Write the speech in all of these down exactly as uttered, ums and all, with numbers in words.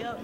Yep.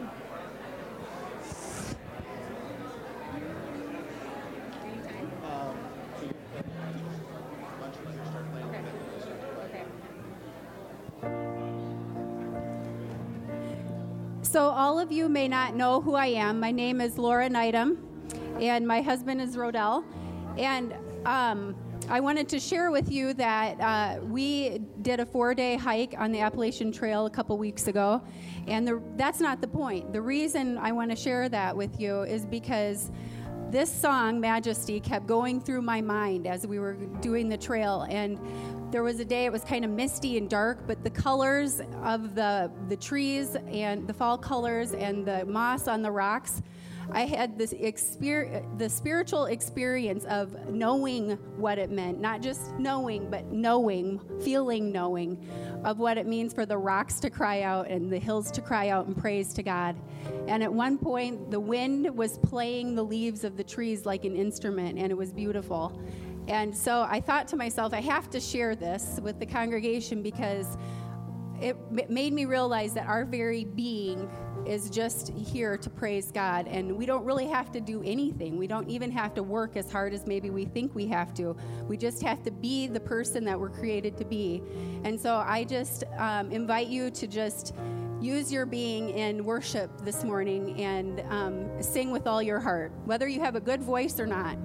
So all of you may not know who I am. My name is Laura Neidham, and my husband is Rodell. And um, I wanted to share with you that uh, we did a four-day hike on the Appalachian Trail a couple weeks ago, and the, that's not the point. The reason I want to share that with you is because this song, Majesty, kept going through my mind as we were doing the trail, and there was a day it was kind of misty and dark, but the colors of the the trees and the fall colors and the moss on the rocks, I had this exper- the spiritual experience of knowing what it meant, not just knowing, but knowing, feeling knowing of what it means for the rocks to cry out and the hills to cry out and praise to God. And at one point, the wind was playing the leaves of the trees like an instrument, and it was beautiful. And so I thought to myself, I have to share this with the congregation because it made me realize that our very being is just here to praise God, and we don't really have to do anything. We don't even have to work as hard as maybe we think we have to. We just have to be the person that we're created to be. And so I just um, invite you to just use your being in worship this morning and um, sing with all your heart, whether you have a good voice or not.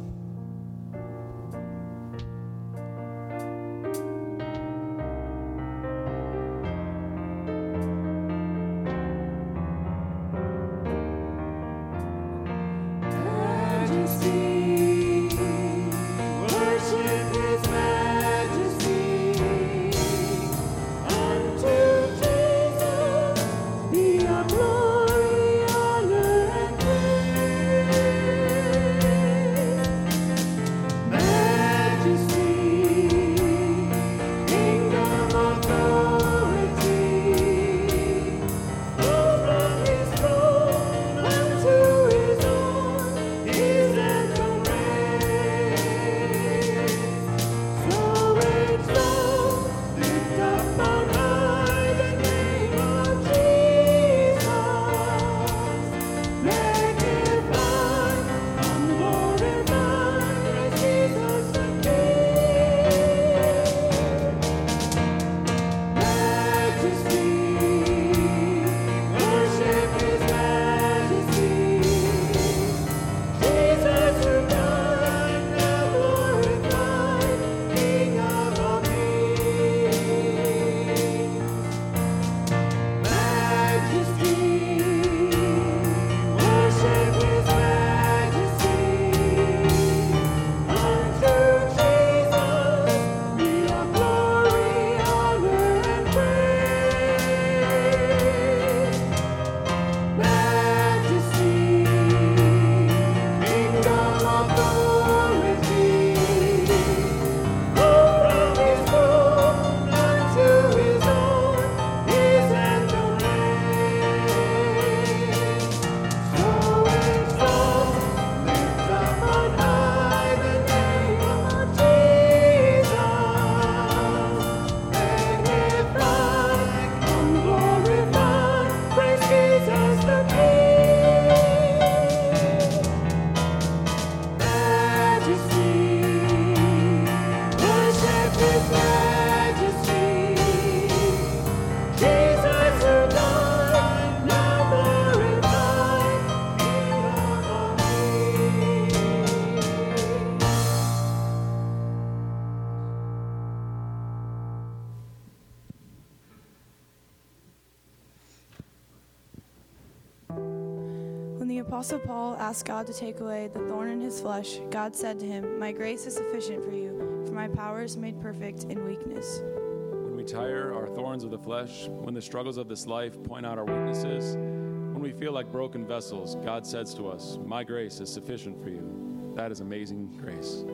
When the Apostle Paul asked God to take away the thorn in his flesh, God said to him, "My grace is sufficient for you, for my power is made perfect in weakness." When we tire our thorns of the flesh, when the struggles of this life point out our weaknesses, when we feel like broken vessels, God says to us, "My grace is sufficient for you." That is amazing grace.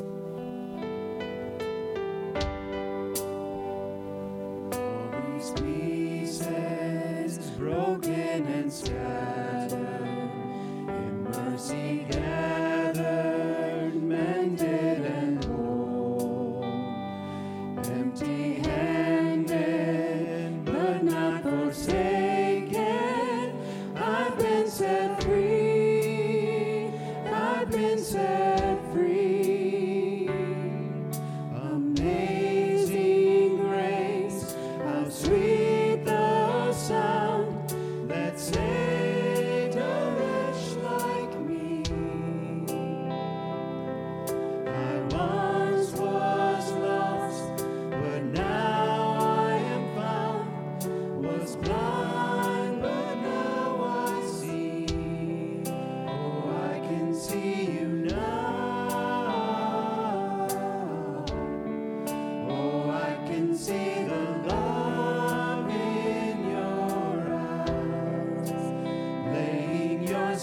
All these pieces broken and scattered, in mercy gathered, mended and whole, empty-handed but not forsaken,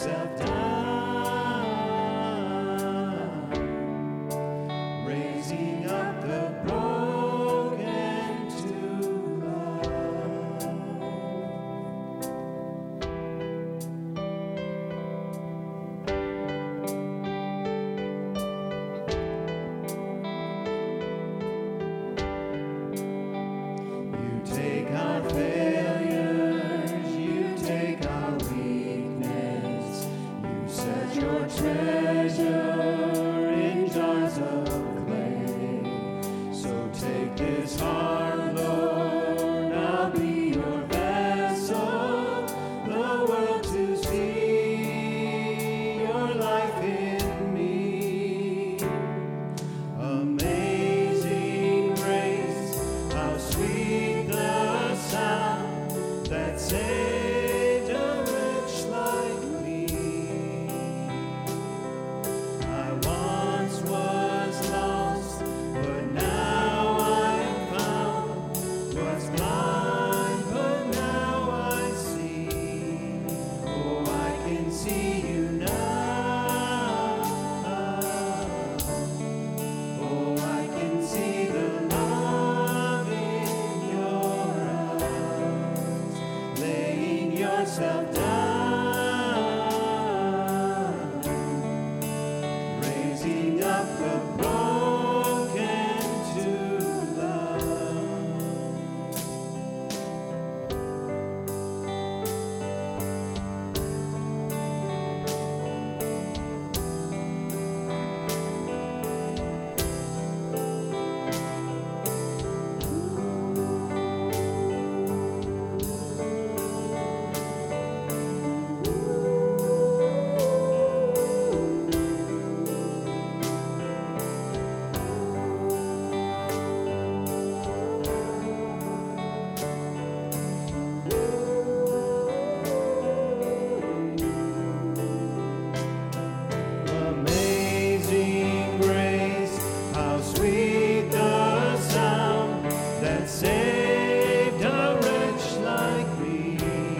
yourself down, raising up the broken to love. You take our failures, you take our weakness, you set your treasure in jars of clay. So take this heart, Lord, I'll be your vessel, the world to see your life in me. Amazing grace, how sweet the sound that saved a wretch like me. I once was lost, but now I'm found. Was blind, but now I see. Oh, I can see you now. Oh, I can see the love in your eyes, laying yourself down, raising up the broken to love. Amazing grace, how sweet the sound that saved a wretch like me.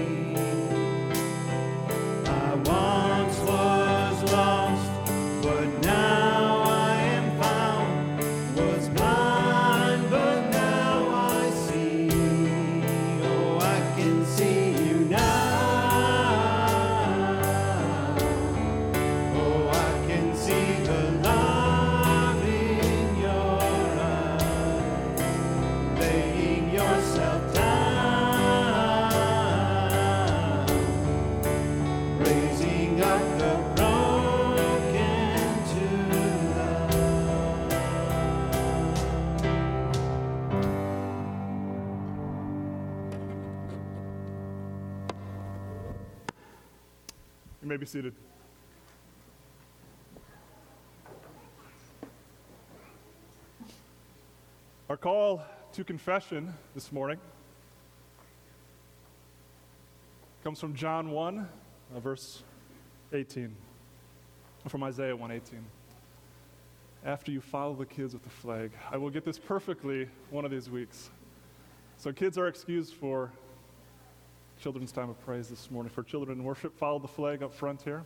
I once was lost, but now I am found. Was blind, but now I see. Oh, I can see you now. Oh, I can see the love in your eyes, laying yourself down, raising up the broken to love. You may be seated. Our call to confession this morning comes from John one, uh, verse eighteen, from Isaiah one eighteen. After you follow the kids with the flag, I will get this perfectly one of these weeks. So kids are excused for children's time of praise this morning. For children in worship, follow the flag up front here.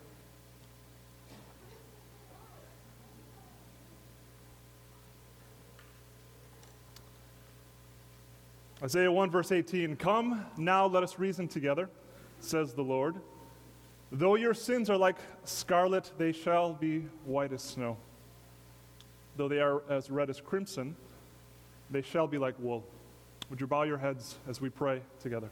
Isaiah one, verse eighteen, "Come, now let us reason together, says the Lord. Though your sins are like scarlet, they shall be white as snow. Though they are as red as crimson, they shall be like wool." Would you bow your heads as we pray together?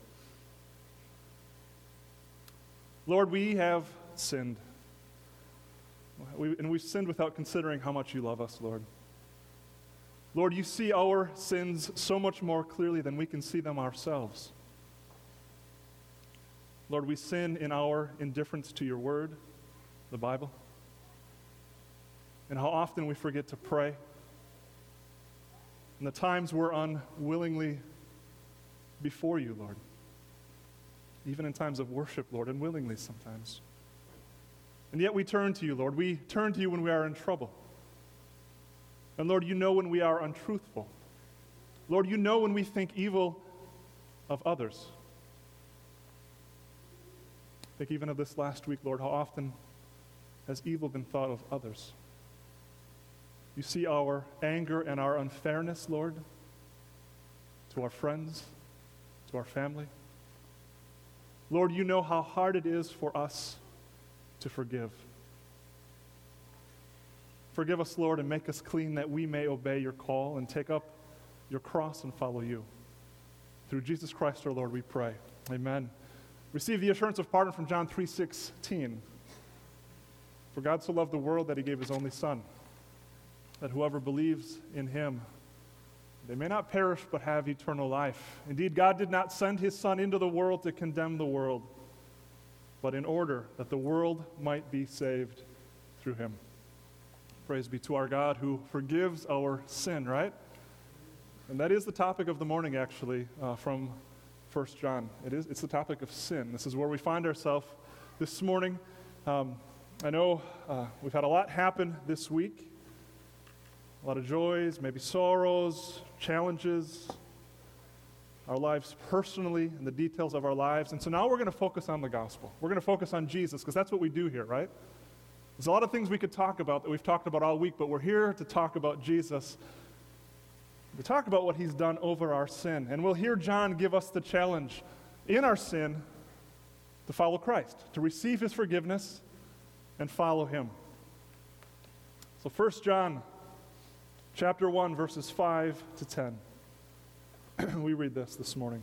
Lord, we have sinned. We, and we've sinned without considering how much you love us, Lord. Lord, you see our sins so much more clearly than we can see them ourselves. Lord, we sin in our indifference to your word, the Bible, and how often we forget to pray, and the times we're unwillingly before you, Lord, even in times of worship, Lord, unwillingly sometimes. And yet we turn to you, Lord. We turn to you when we are in trouble. And Lord, you know when we are untruthful. Lord, you know when we think evil of others. Think even of this last week, Lord, how often has evil been thought of others? You see our anger and our unfairness, Lord, to our friends, to our family. Lord, you know how hard it is for us to forgive. Forgive us, Lord, and make us clean that we may obey your call and take up your cross and follow you. Through Jesus Christ our Lord, we pray. Amen. Receive the assurance of pardon from John three sixteen. For God so loved the world that he gave his only Son, that whoever believes in him, they may not perish but have eternal life. Indeed, God did not send his Son into the world to condemn the world, but in order that the world might be saved through him. Praise be to our God who forgives our sin, right? And that is the topic of the morning, actually, uh, from First John. It is, it's the topic of sin. This is where we find ourselves this morning. Um, I know uh, we've had a lot happen this week. A lot of joys, maybe sorrows, challenges, our lives personally, and the details of our lives. And so now we're going to focus on the gospel. We're going to focus on Jesus, because that's what we do here, right? There's a lot of things we could talk about that we've talked about all week, but we're here to talk about Jesus. We talk about what he's done over our sin. And we'll hear John give us the challenge in our sin to follow Christ, to receive his forgiveness and follow him. So First John chapter one, verses five to ten. We read this this morning.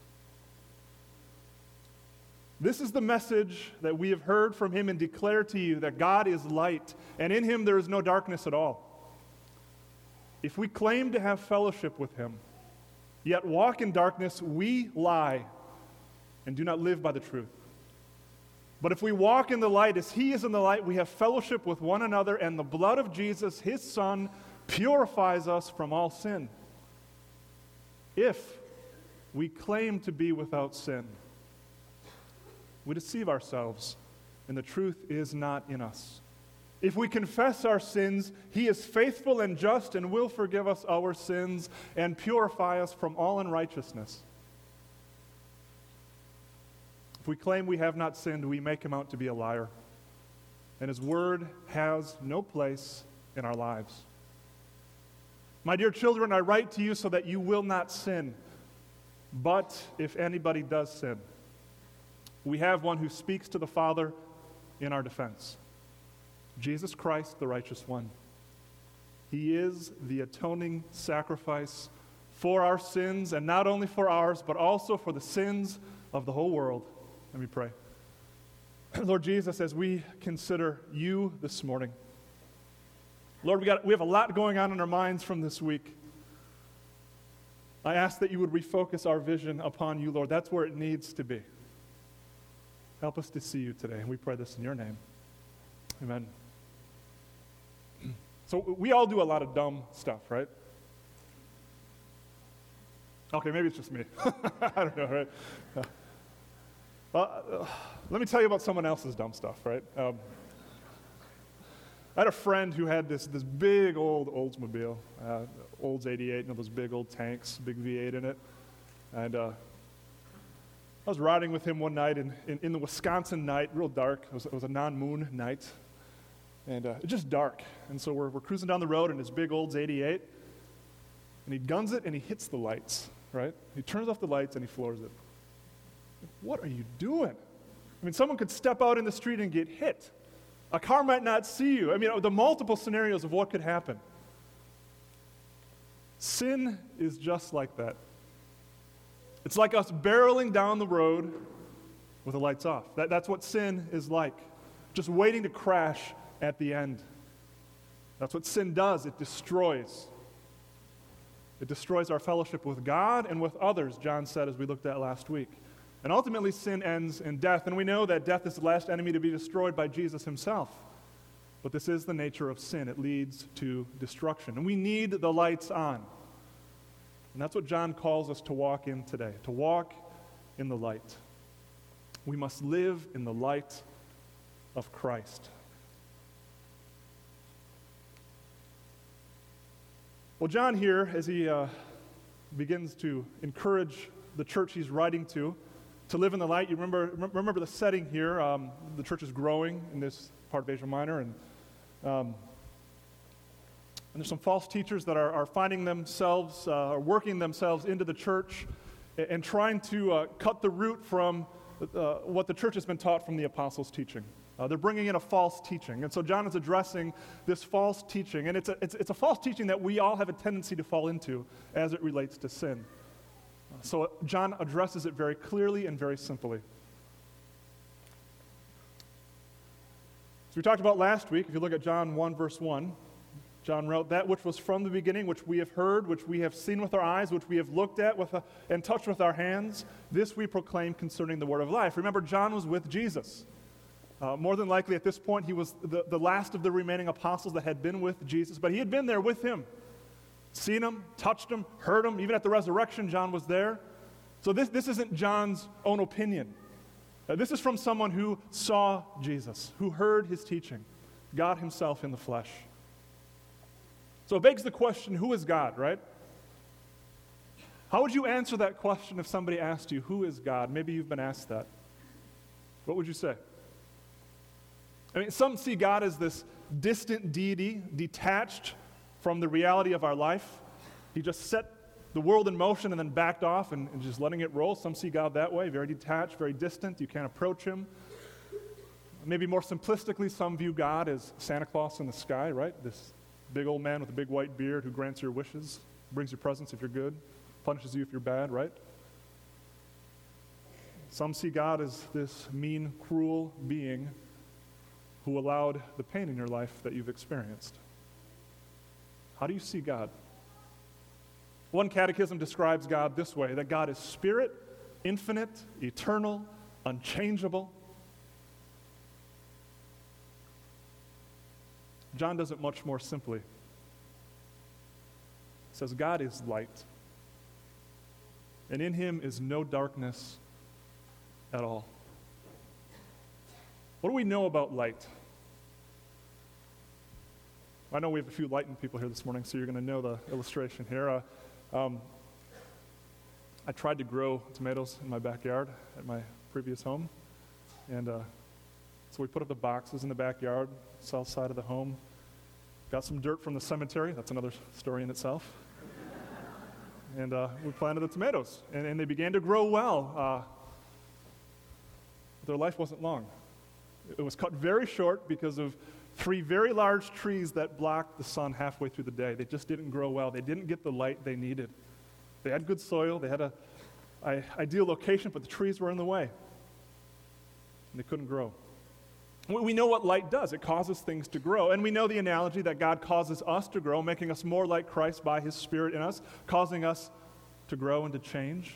This is the message that we have heard from him and declare to you, that God is light, and in him there is no darkness at all. If we claim to have fellowship with him, yet walk in darkness, we lie and do not live by the truth. But if we walk in the light as he is in the light, we have fellowship with one another, and the blood of Jesus, his Son, purifies us from all sin. If we claim to be without sin, we deceive ourselves, and the truth is not in us. If we confess our sins, he is faithful and just and will forgive us our sins and purify us from all unrighteousness. If we claim we have not sinned, we make him out to be a liar, and his word has no place in our lives. My dear children, I write to you so that you will not sin. But if anybody does sin, we have one who speaks to the Father in our defense, Jesus Christ, the righteous one. He is the atoning sacrifice for our sins, and not only for ours, but also for the sins of the whole world. Let me pray. Lord Jesus, as we consider you this morning, Lord, we got we have a lot going on in our minds from this week. I ask that you would refocus our vision upon you, Lord. That's where it needs to be. Help us to see you today, and we pray this in your name. Amen. So we all do a lot of dumb stuff, right? Okay, maybe it's just me. I don't know, right? Uh, well, uh, let me tell you about someone else's dumb stuff, right? Um, I had a friend who had this this big old Oldsmobile, uh, Olds eighty-eight, you know, those big old tanks, big V eight in it. And uh, I was riding with him one night in, in, in the Wisconsin night, real dark. It was, it was a non-moon night. And uh, it's just dark. And so we're, we're cruising down the road in his big Olds eighty-eight. And he guns it and he hits the lights, right? He turns off the lights and he floors it. What are you doing? I mean, someone could step out in the street and get hit. A car might not see you. I mean, the multiple scenarios of what could happen. Sin is just like that. It's like us barreling down the road with the lights off. That, that's what sin is like, just waiting to crash at the end. That's what sin does. It destroys. It destroys our fellowship with God and with others, John said, as we looked at last week. And ultimately, sin ends in death. And we know that death is the last enemy to be destroyed by Jesus himself. But this is the nature of sin. It leads to destruction. And we need the lights on. And that's what John calls us to walk in today, to walk in the light. We must live in the light of Christ. Well, John here, as he uh, begins to encourage the church he's writing to, to live in the light. You remember remember the setting here. Um, the church is growing in this part of Asia Minor, and um, and there's some false teachers that are, are finding themselves, uh, are working themselves into the church and, and trying to uh, cut the root from uh, what the church has been taught from the apostles' teaching. Uh, they're bringing in a false teaching. And so John is addressing this false teaching. And it's a, it's, it's a false teaching that we all have a tendency to fall into as it relates to sin. Uh, so John addresses it very clearly and very simply. As we talked about last week, if you look at John one, verse one, John wrote, "That which was from the beginning, which we have heard, which we have seen with our eyes, which we have looked at with a, and touched with our hands, this we proclaim concerning the word of life." Remember, John was with Jesus. Uh, more than likely, at this point, he was the, the last of the remaining apostles that had been with Jesus, but he had been there with him, seen him, touched him, heard him. Even at the resurrection, John was there. So this, this isn't John's own opinion. Uh, this is from someone who saw Jesus, who heard his teaching, God himself in the flesh. So it begs the question, who is God, right? How would you answer that question if somebody asked you, who is God? Maybe you've been asked that. What would you say? I mean, some see God as this distant deity, detached from the reality of our life. He just set the world in motion and then backed off and, and just letting it roll. Some see God that way, very detached, very distant. You can't approach him. Maybe more simplistically, some view God as Santa Claus in the sky, right? This big old man with a big white beard who grants your wishes, brings you presents if you're good, punishes you if you're bad, right? Some see God as this mean, cruel being who allowed the pain in your life that you've experienced. How do you see God? One catechism describes God this way, that God is spirit, infinite, eternal, unchangeable. John does it much more simply. He says, God is light, and in him is no darkness at all. What do we know about light? I know we have a few lighting people here this morning, so you're going to know the illustration here. Uh, um, I tried to grow tomatoes in my backyard at my previous home, and uh, so we put up the boxes in the backyard, south side of the home. Got some dirt from the cemetery. That's another story in itself. And uh, we planted the tomatoes, and, and they began to grow well. Uh, their life wasn't long. It was cut very short because of three very large trees that blocked the sun halfway through the day. They just didn't grow well. They didn't get the light they needed. They had good soil. They had a, a ideal location, but the trees were in the way. And they couldn't grow. We know what light does. It causes things to grow. And we know the analogy that God causes us to grow, making us more like Christ by his Spirit in us, causing us to grow and to change.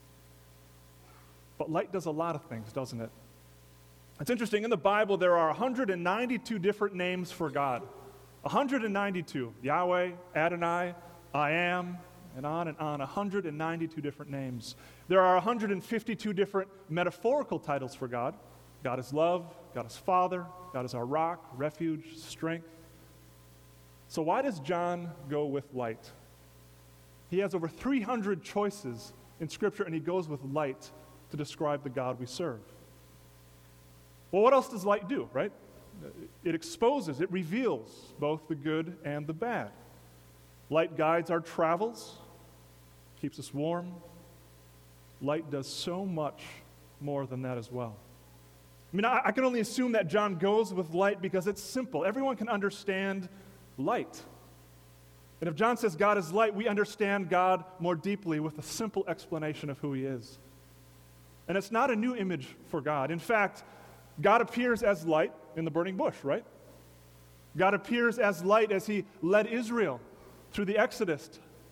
But light does a lot of things, doesn't it? It's interesting. In the Bible, there are one hundred ninety-two different names for God. one hundred ninety-two. Yahweh, Adonai, I am, and on and on. one hundred ninety-two different names. There are one hundred fifty-two different metaphorical titles for God. God is love, God is Father, God is our rock, refuge, strength. So why does John go with light? He has over three hundred choices in Scripture, and he goes with light to describe the God we serve. Well, what else does light do, right? It exposes, it reveals both the good and the bad. Light guides our travels, keeps us warm. Light does so much more than that as well. I mean, I, I can only assume that John goes with light because it's simple. Everyone can understand light. And if John says God is light, we understand God more deeply with a simple explanation of who he is. And it's not a new image for God. In fact, God appears as light in the burning bush, right? God appears as light as he led Israel through the Exodus.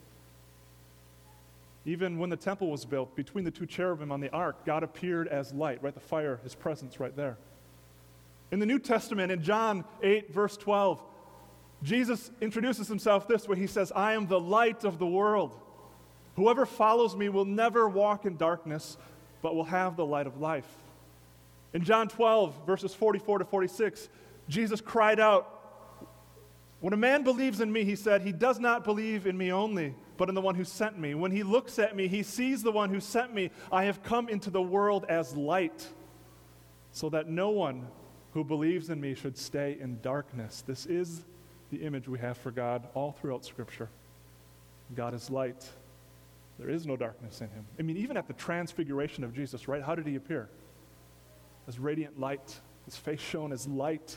Even when the temple was built, between the two cherubim on the ark, God appeared as light, right? The fire, his presence right there. In the New Testament, in John eight, verse twelve, Jesus introduces himself this way. He says, I am the light of the world. Whoever follows me will never walk in darkness, but will have the light of life. In John twelve, verses forty-four to forty-six, Jesus cried out, when a man believes in me, he said, he does not believe in me only, but but in the one who sent me. When he looks at me, he sees the one who sent me. I have come into the world as light, so that no one who believes in me should stay in darkness. This is the image we have for God all throughout Scripture. God is light. There is no darkness in him. I mean, even at the transfiguration of Jesus, right? How did he appear? As radiant light. His face shone as light.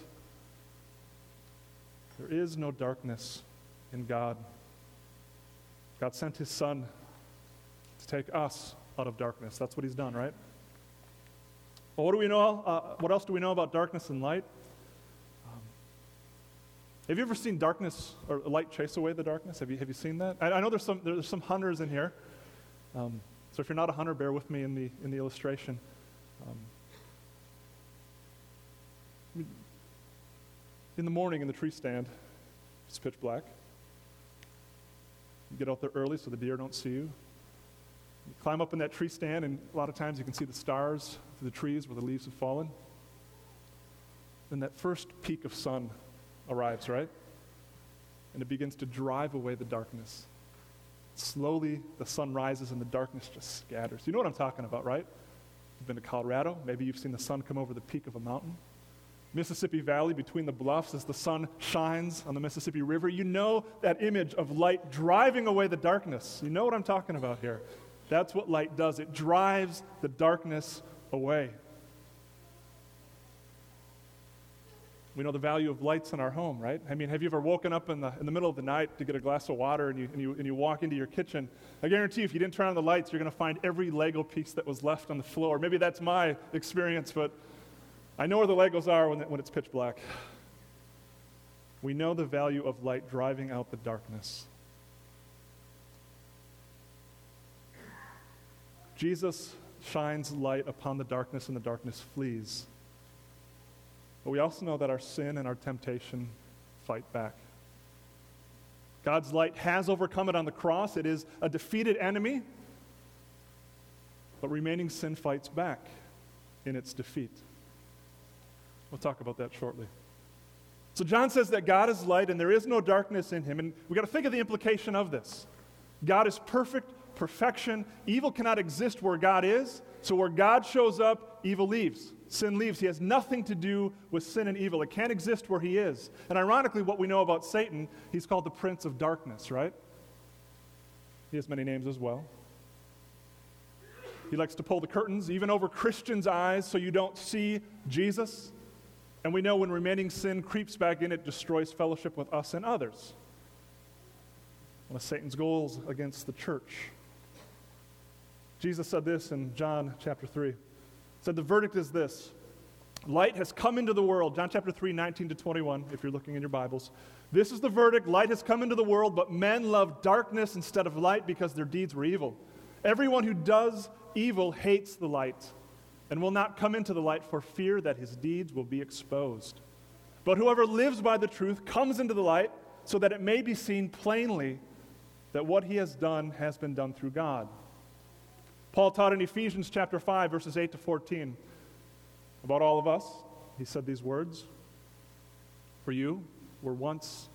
There is no darkness in God. God sent his Son to take us out of darkness. That's what he's done, right? Well, what do we know? Uh, what else do we know about darkness and light? Um, have you ever seen darkness or light chase away the darkness? Have you have you seen that? I, I know there's some there's some hunters in here. Um, so if you're not a hunter, bear with me in the in the illustration. Um, in the morning in the tree stand, it's pitch black. You get out there early so the deer don't see you. You climb up in that tree stand, and a lot of times you can see the stars through the trees where the leaves have fallen. Then that first peak of sun arrives, right? And it begins to drive away the darkness. Slowly, the sun rises and the darkness just scatters. You know what I'm talking about, right? You've been to Colorado. Maybe you've seen the sun come over the peak of a mountain. Mississippi Valley, between the bluffs, as the sun shines on the Mississippi River. You know that image of light driving away the darkness. You know what I'm talking about here. That's what light does. It drives the darkness away. We know the value of lights in our home, right? I mean, have you ever woken up in the in the middle of the night to get a glass of water and you and you, and you walk into your kitchen? I guarantee you, if you didn't turn on the lights, you're going to find every Lego piece that was left on the floor. Maybe that's my experience, but I know where the Legos are when, when it's pitch black. We know the value of light driving out the darkness. Jesus shines light upon the darkness, and the darkness flees. But we also know that our sin and our temptation fight back. God's light has overcome it on the cross. It is a defeated enemy, but remaining sin fights back in its defeat. We'll talk about that shortly. So John says that God is light and there is no darkness in him. And we've got to think of the implication of this. God is perfect, perfection. Evil cannot exist where God is. So where God shows up, evil leaves. Sin leaves. He has nothing to do with sin and evil. It can't exist where he is. And ironically, what we know about Satan, he's called the Prince of Darkness, right? He has many names as well. He likes to pull the curtains, even over Christians' eyes, so you don't see Jesus. And we know when remaining sin creeps back in, it destroys fellowship with us and others. One of Satan's goals against the church. Jesus said this in John chapter three. He said, the verdict is this. Light has come into the world. John chapter three, nineteen to twenty-one, if you're looking in your Bibles. This is the verdict. Light has come into the world, but men love darkness instead of light because their deeds were evil. Everyone who does evil hates the light and will not come into the light for fear that his deeds will be exposed. But whoever lives by the truth comes into the light so that it may be seen plainly that what he has done has been done through God. Paul taught in Ephesians chapter five, verses eight to fourteen, about all of us. He said these words, for you were once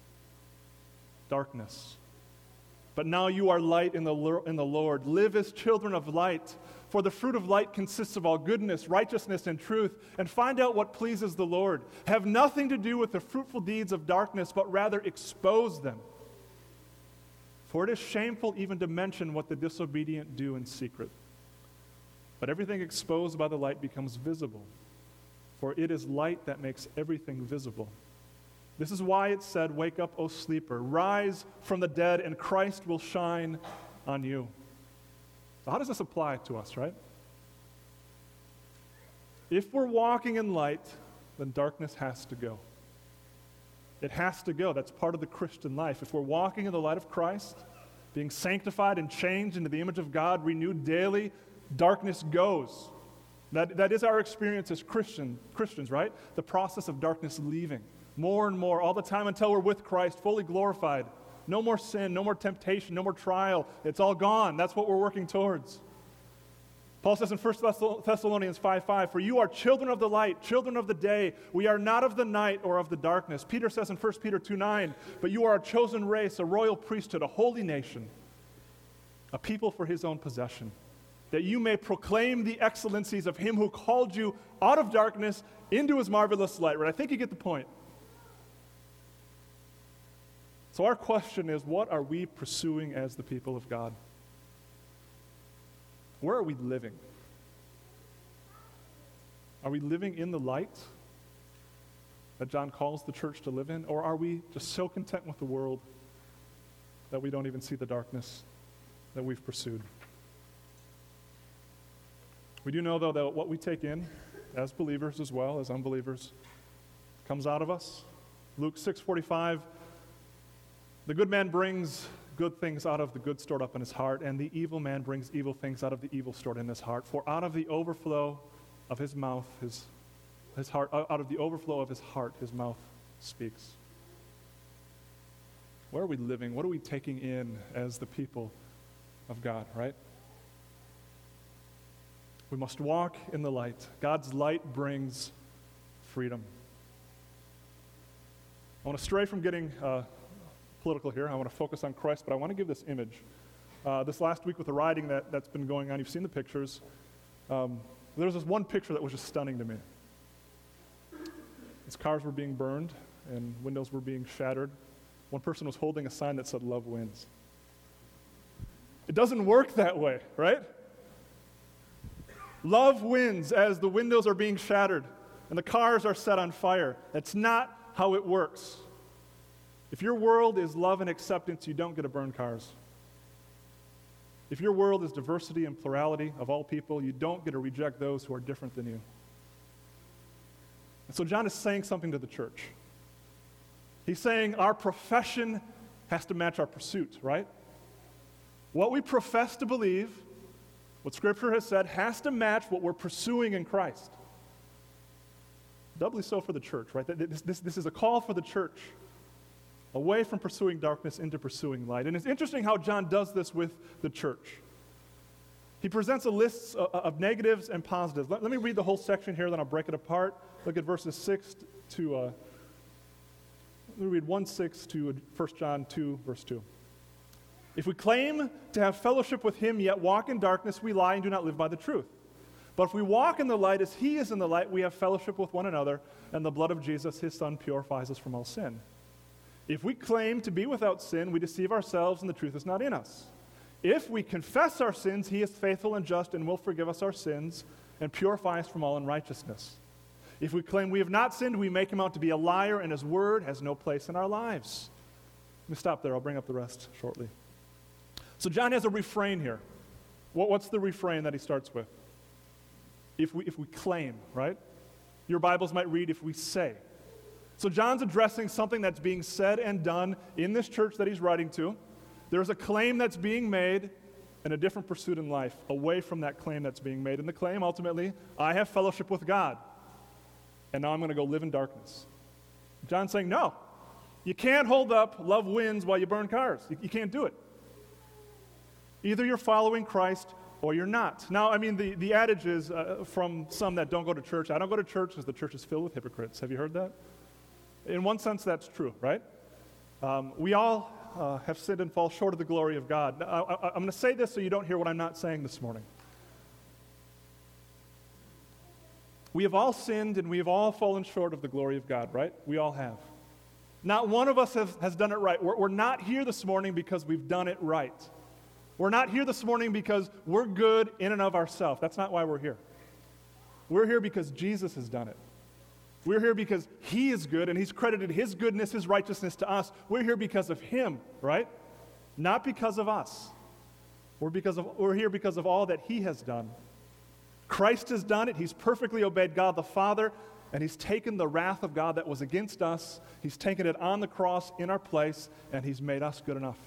darkness, but now you are light in the, in the Lord. Live as children of light. For the fruit of light consists of all goodness, righteousness, and truth. And find out what pleases the Lord. Have nothing to do with the fruitful deeds of darkness, but rather expose them. For it is shameful even to mention what the disobedient do in secret. But everything exposed by the light becomes visible. For it is light that makes everything visible. This is why it said, wake up, O sleeper, rise from the dead, and Christ will shine on you. So how does this apply to us, right? If we're walking in light, then darkness has to go. It has to go. That's part of the Christian life. If we're walking in the light of Christ, being sanctified and changed into the image of God, renewed daily, darkness goes. That, that is our experience as Christian, Christians, right? The process of darkness leaving. More and more, all the time until we're with Christ, fully glorified. No more sin, no more temptation, no more trial. It's all gone. That's what we're working towards. Paul says in First Thessalonians five five, for you are children of the light, children of the day. We are not of the night or of the darkness. Peter says in First Peter two nine, but you are a chosen race, a royal priesthood, a holy nation, a people for his own possession, that you may proclaim the excellencies of him who called you out of darkness into his marvelous light. Right? I think you get the point. So our question is, what are we pursuing as the people of God? Where are we living? Are we living in the light that John calls the church to live in? Or are we just so content with the world that we don't even see the darkness that we've pursued? We do know, though, that what we take in as believers as well as unbelievers comes out of us. Luke six forty-five, the good man brings good things out of the good stored up in his heart, and the evil man brings evil things out of the evil stored in his heart. For out of the overflow of his mouth, his, his heart, out of the overflow of his heart, his mouth speaks. Where are we living? What are we taking in as the people of God, right? We must walk in the light. God's light brings freedom. I want to stray from getting uh, political here. I want to focus on Christ, but I want to give this image. Uh, this last week with the rioting that, that's been going on, you've seen the pictures. Um, there was this one picture that was just stunning to me. As cars were being burned and windows were being shattered, one person was holding a sign that said, "Love wins." It doesn't work that way, right? Love wins as the windows are being shattered and the cars are set on fire. That's not how it works. If your world is love and acceptance, you don't get to burn cars. If your world is diversity and plurality of all people, you don't get to reject those who are different than you. And so John is saying something to the church. He's saying our profession has to match our pursuit, right? What we profess to believe, what Scripture has said, has to match what we're pursuing in Christ. Doubly so for the church, right? This, this, this is a call for the church away from pursuing darkness into pursuing light. And it's interesting how John does this with the church. He presents a list of, of negatives and positives. Let, let me read the whole section here, then I'll break it apart. Look at verses six to, uh, let me read one six to First John two, verse two. If we claim to have fellowship with him, yet walk in darkness, we lie and do not live by the truth. But if we walk in the light as he is in the light, we have fellowship with one another, and the blood of Jesus, his Son, purifies us from all sin. If we claim to be without sin, we deceive ourselves, and the truth is not in us. If we confess our sins, he is faithful and just and will forgive us our sins and purify us from all unrighteousness. If we claim we have not sinned, we make him out to be a liar, and his word has no place in our lives. Let me stop there. I'll bring up the rest shortly. So John has a refrain here. What, what's the refrain that he starts with? If we, if we claim, right? Your Bibles might read, if we say. So John's addressing something that's being said and done in this church that he's writing to. There's a claim that's being made and a different pursuit in life away from that claim that's being made. And the claim, ultimately, I have fellowship with God, and now I'm going to go live in darkness. John's saying, no, you can't hold up love wins while you burn cars. You, you can't do it. Either you're following Christ or you're not. Now, I mean, the, the adage is uh, from some that don't go to church, I don't go to church because the church is filled with hypocrites. Have you heard that? In one sense, that's true, right? Um, we all uh, have sinned and fall short of the glory of God. Now, I, I, I'm going to say this so you don't hear what I'm not saying this morning. We have all sinned and we have all fallen short of the glory of God, right? We all have. Not one of us has, has done it right. We're, we're not here this morning because we've done it right. We're not here this morning because we're good in and of ourselves. That's not why we're here. We're here because Jesus has done it. We're here because he is good and he's credited his goodness, his righteousness to us. We're here because of him, right? Not because of us. We're, because of, we're here because of all that he has done. Christ has done it. He's perfectly obeyed God the Father, and he's taken the wrath of God that was against us. He's taken it on the cross in our place, and he's made us good enough.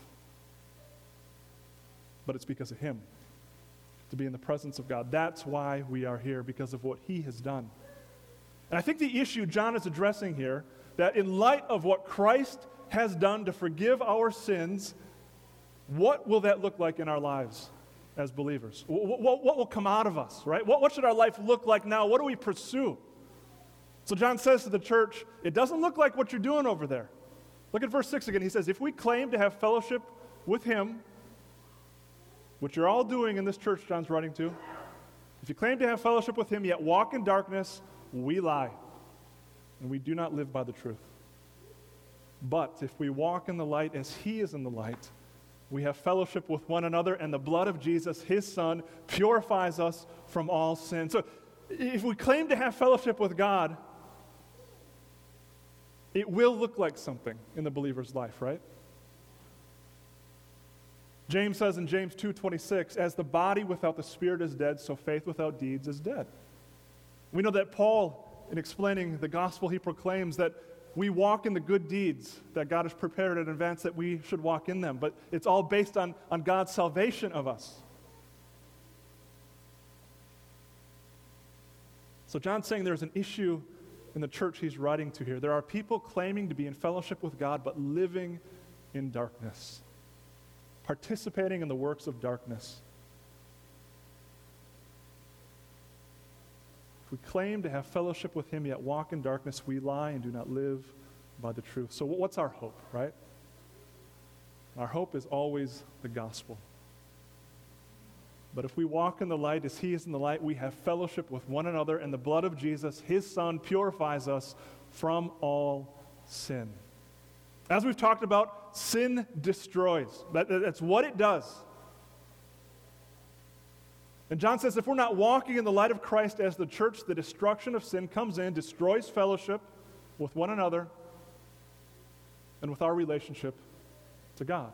But it's because of him, to be in the presence of God. That's why we are here, because of what he has done. And I think the issue John is addressing here, that in light of what Christ has done to forgive our sins, what will that look like in our lives as believers? What, what, what will come out of us, right? What, what should our life look like now? What do we pursue? So John says to the church, it doesn't look like what you're doing over there. Look at verse six again. He says, if we claim to have fellowship with him, which you're all doing in this church John's writing to, if you claim to have fellowship with him, yet walk in darkness, we lie, and we do not live by the truth. But if we walk in the light as he is in the light, we have fellowship with one another, and the blood of Jesus, his Son, purifies us from all sin. So if we claim to have fellowship with God, it will look like something in the believer's life, right? James says in James two twenty-six, as the body without the spirit is dead, so faith without deeds is dead. We know that Paul, in explaining the gospel, he proclaims that we walk in the good deeds that God has prepared in advance, that we should walk in them. But it's all based on, on God's salvation of us. So John's saying there's an issue in the church he's writing to here. There are people claiming to be in fellowship with God, but living in darkness, participating in the works of darkness. If we claim to have fellowship with him, yet walk in darkness, we lie and do not live by the truth. So what's our hope, right? Our hope is always the gospel. But if we walk in the light as he is in the light, we have fellowship with one another, and the blood of Jesus, his Son, purifies us from all sin. As we've talked about, sin destroys. That, that's what it does. And John says if we're not walking in the light of Christ as the church, the destruction of sin comes in, destroys fellowship with one another and with our relationship to God.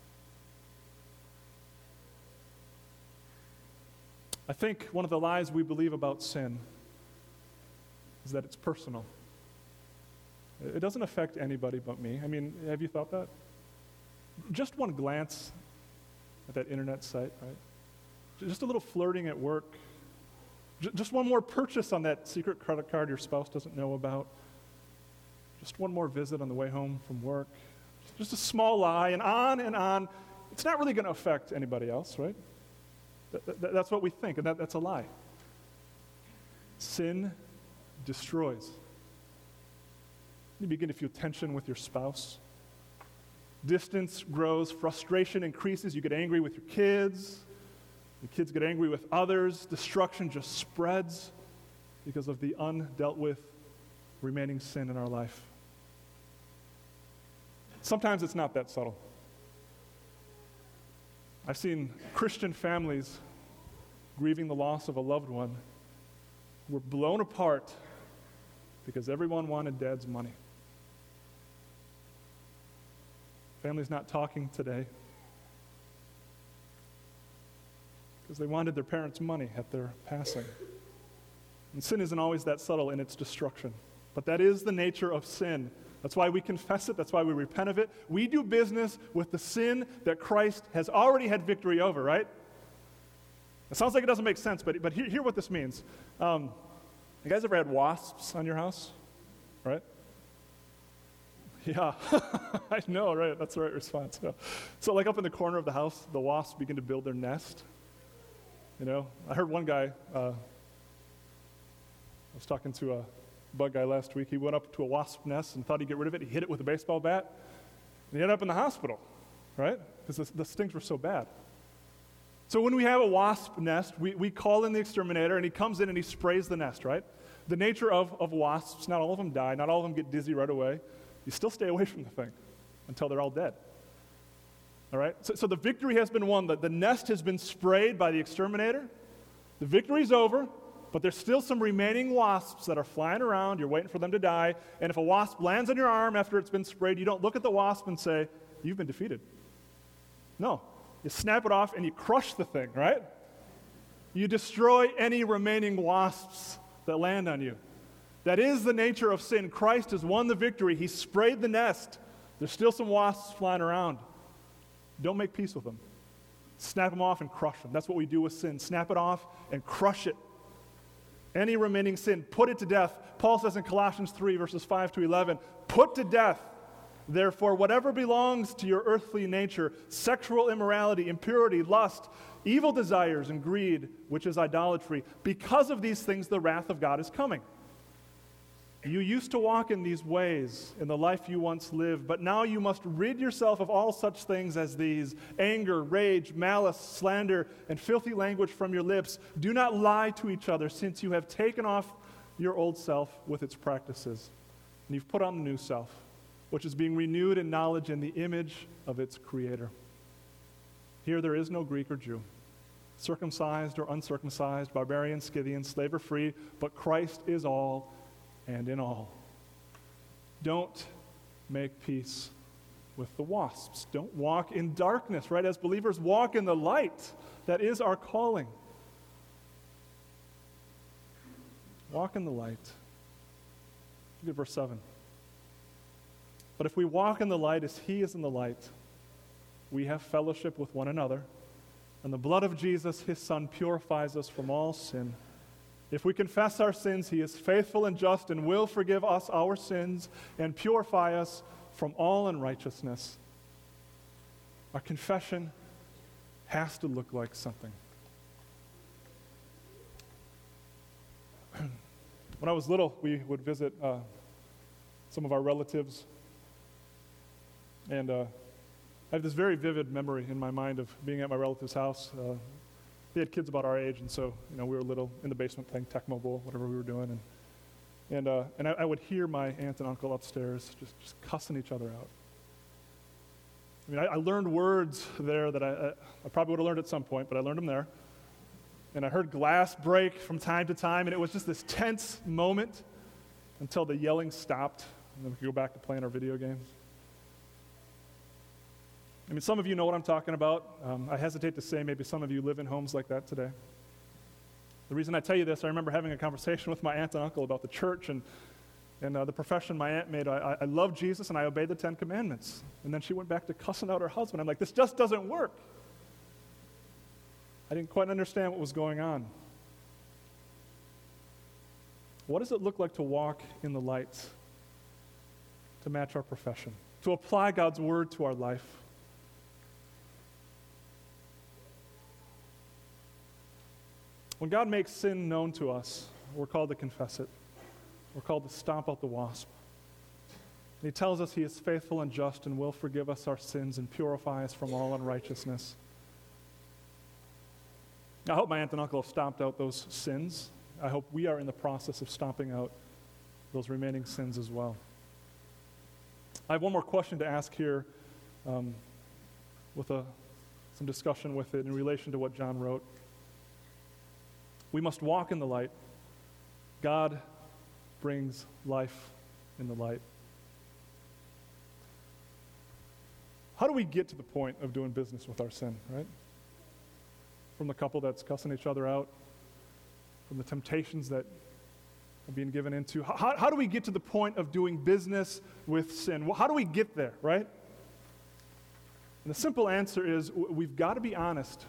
I think one of the lies we believe about sin is that it's personal. It doesn't affect anybody but me. I mean, have you thought that? Just one glance at that internet site, right? Just a little flirting at work. Just one more purchase on that secret credit card your spouse doesn't know about. Just one more visit on the way home from work. Just a small lie, and on and on. It's not really going to affect anybody else, right? That, that, that's what we think, and that, that's a lie. Sin destroys. You begin to feel tension with your spouse. Distance grows, frustration increases, you get angry with your kids. The kids get angry with others. Destruction just spreads because of the undealt with remaining sin in our life. Sometimes it's not that subtle. I've seen Christian families grieving the loss of a loved one who were blown apart because everyone wanted dad's money. Family's not talking today because they wanted their parents' money at their passing. And sin isn't always that subtle in its destruction, but that is the nature of sin. That's why we confess it. That's why we repent of it. We do business with the sin that Christ has already had victory over, right? It sounds like it doesn't make sense, but, but hear, hear what this means. Um, you guys ever had wasps on your house, right? Yeah, I know, right? That's the right response. Yeah. So like up in the corner of the house, the wasps begin to build their nest. You know, I heard one guy, uh, I was talking to a bug guy last week. He went up to a wasp nest and thought he'd get rid of it. He hit it with a baseball bat, and he ended up in the hospital, right? Because the, the stings were so bad. So when we have a wasp nest, we, we call in the exterminator, and he comes in and he sprays the nest, right? The nature of, of wasps, not all of them die, not all of them get dizzy right away. You still stay away from the thing until they're all dead. All right? So, so the victory has been won. The, the nest has been sprayed by the exterminator. The victory's over, but there's still some remaining wasps that are flying around. You're waiting for them to die. And if a wasp lands on your arm after it's been sprayed, you don't look at the wasp and say, you've been defeated. No. You snap it off and you crush the thing, right? You destroy any remaining wasps that land on you. That is the nature of sin. Christ has won the victory. He sprayed the nest. There's still some wasps flying around. Don't make peace with them. Snap them off and crush them. That's what we do with sin. Snap it off and crush it. Any remaining sin, put it to death. Paul says in Colossians three, verses five to eleven, put to death, therefore, whatever belongs to your earthly nature, sexual immorality, impurity, lust, evil desires, and greed, which is idolatry. Because of these things, the wrath of God is coming. You used to walk in these ways in the life you once lived, but now you must rid yourself of all such things as these: anger, rage, malice, slander, and filthy language from your lips. Do not lie to each other, since you have taken off your old self with its practices, and you've put on the new self, which is being renewed in knowledge in the image of its Creator. Here there is no Greek or Jew, circumcised or uncircumcised, barbarian, Scythian, slave or free, but Christ is all and in all. Don't make peace with the wasps. Don't walk in darkness, right? As believers, walk in the light. That is our calling. Walk in the light. Look at verse seven. But if we walk in the light as he is in the light, we have fellowship with one another, and the blood of Jesus, his Son, purifies us from all sin. If we confess our sins, he is faithful and just and will forgive us our sins and purify us from all unrighteousness. Our confession has to look like something. When I was little, we would visit uh, some of our relatives, and uh, I have this very vivid memory in my mind of being at my relative's house. Uh, They had kids about our age, and so you know we were little in the basement playing Tecmo Bowl, whatever we were doing, and and uh, and I, I would hear my aunt and uncle upstairs just, just cussing each other out. I mean, I, I learned words there that I, I, I probably would have learned at some point, but I learned them there. And I heard glass break from time to time, and it was just this tense moment until the yelling stopped, and then we could go back to playing our video games. I mean, some of you know what I'm talking about. Um, I hesitate to say maybe some of you live in homes like that today. The reason I tell you this, I remember having a conversation with my aunt and uncle about the church and, and uh, the profession my aunt made. I, I love Jesus and I obey the Ten Commandments. And then she went back to cussing out her husband. I'm like, this just doesn't work. I didn't quite understand what was going on. What does it look like to walk in the light, to match our profession, to apply God's word to our life? When God makes sin known to us, we're called to confess it. We're called to stomp out the wasp. And he tells us he is faithful and just and will forgive us our sins and purify us from all unrighteousness. I hope my aunt and uncle have stomped out those sins. I hope we are in the process of stomping out those remaining sins as well. I have one more question to ask here um, with a, some discussion with it in relation to what John wrote. We must walk in the light. God brings life in the light. How do we get to the point of doing business with our sin, right? From the couple that's cussing each other out, from the temptations that are being given into. How, how do we get to the point of doing business with sin? Well, how do we get there, right? And the simple answer is we've got to be honest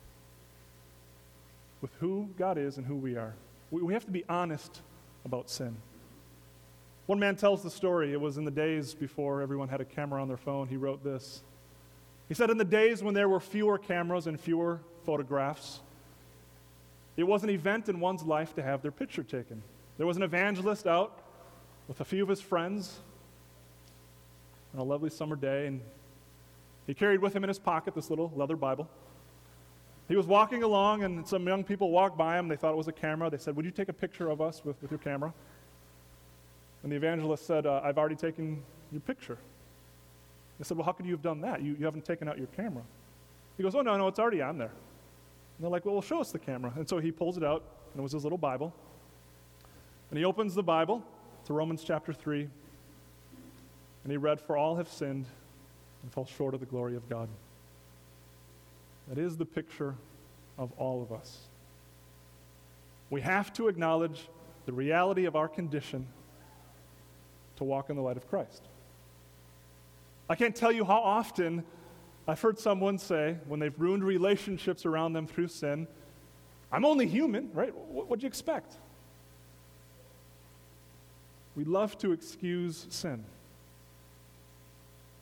with who God is and who we are. We, we have to be honest about sin. One man tells the story. It was in the days before everyone had a camera on their phone. He wrote this. He said, in the days when there were fewer cameras and fewer photographs, it was an event in one's life to have their picture taken. There was an evangelist out with a few of his friends on a lovely summer day, and he carried with him in his pocket this little leather Bible. He was walking along, and some young people walked by him. They thought it was a camera. They said, would you take a picture of us with, with your camera? And the evangelist said, uh, I've already taken your picture. They said, well, how could you have done that? You, you haven't taken out your camera. He goes, oh, no, no, it's already on there. And they're like, well, well, show us the camera. And so he pulls it out, and it was his little Bible. And he opens the Bible to Romans chapter three, and he read, for all have sinned and fall short of the glory of God. That is the picture of all of us. We have to acknowledge the reality of our condition to walk in the light of Christ. I can't tell you how often I've heard someone say, when they've ruined relationships around them through sin, I'm only human, right? What would you expect? We love to excuse sin.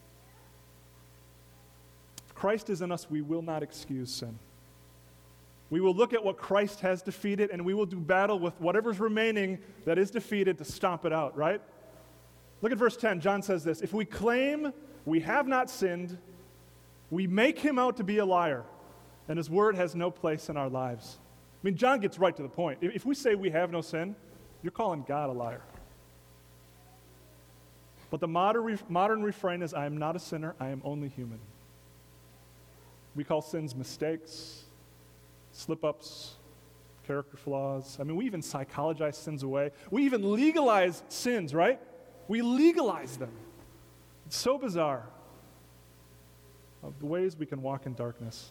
If Christ is in us, we will not excuse sin. We will look at what Christ has defeated, and we will do battle with whatever's remaining that is defeated to stomp it out, right? Look at verse ten. John says this, if we claim we have not sinned, we make him out to be a liar, and his word has no place in our lives. I mean, John gets right to the point. If we say we have no sin, you're calling God a liar. But the modern, modern refrain is, I am not a sinner, I am only human. We call sins mistakes, slip-ups, character flaws. I mean, we even psychologize sins away. We even legalize sins, right? We legalize them. It's so bizarre of the ways we can walk in darkness.